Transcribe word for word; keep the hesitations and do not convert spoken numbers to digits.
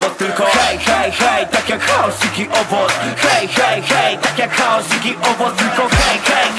owoc, tylko hej, hej, hej, tak jak chaos, dziki owoc. Hej, hej, hej, tak jak chaos, dziki owoc, tylko hej, hej,